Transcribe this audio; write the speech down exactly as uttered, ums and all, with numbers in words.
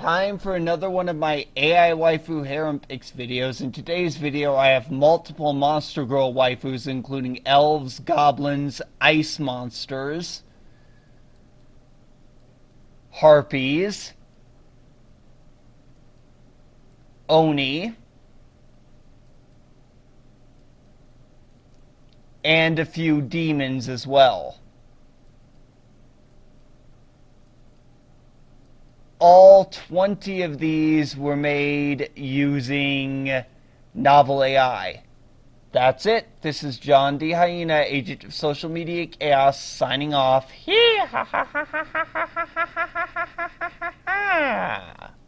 Time for another one of my A I Waifu Harem Picks videos. In today's video, I have multiple Monster Girl waifus, including elves, goblins, ice monsters, harpies, oni, and a few demons as well. All twenty of these were made using Novel A I. That's it. This is John D. Hyena, agent of social media chaos, signing off. Hee ha ha ha ha ha ha ha ha ha ha.